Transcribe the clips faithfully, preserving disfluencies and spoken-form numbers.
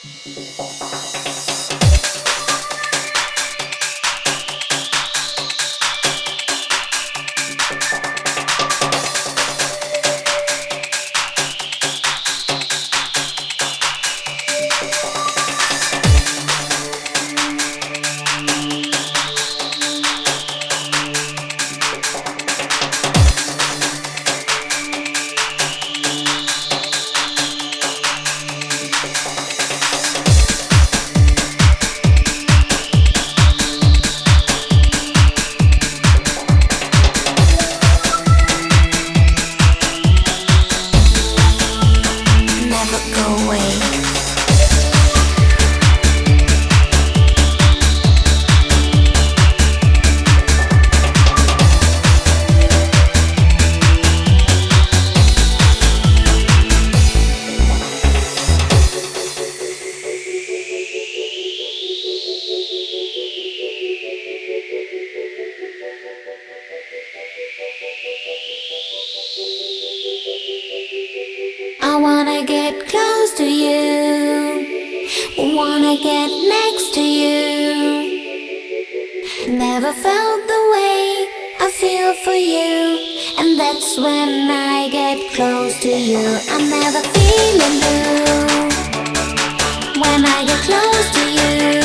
I wanna get close to you, wanna get next to you. Never felt the way I feel for you, and that's when I get close to you. I'm never feeling blue when I get close to you.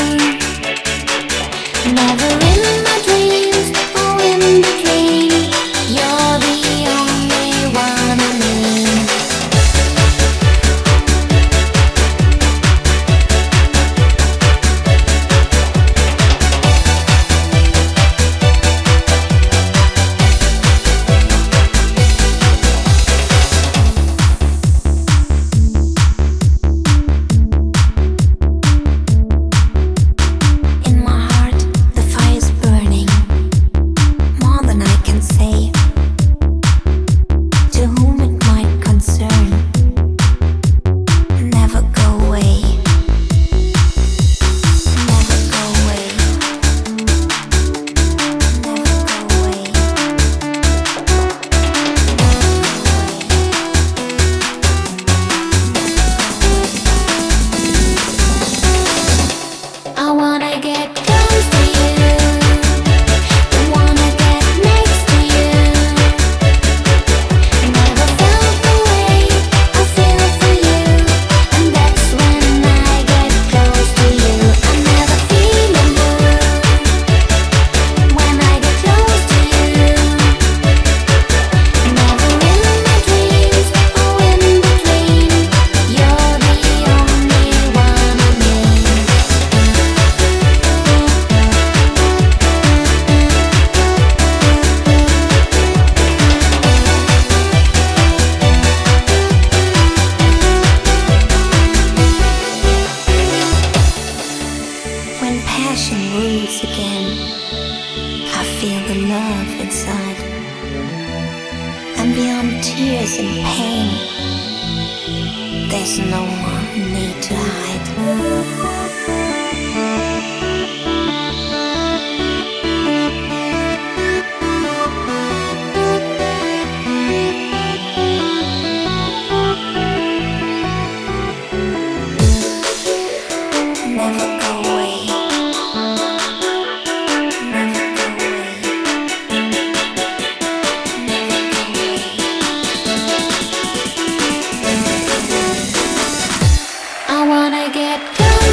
Never in my dreams or in between. You're the only one I need. Again, I feel the love inside, and beyond tears and pain, there's no more need to hide. Never go away. I wanna get close.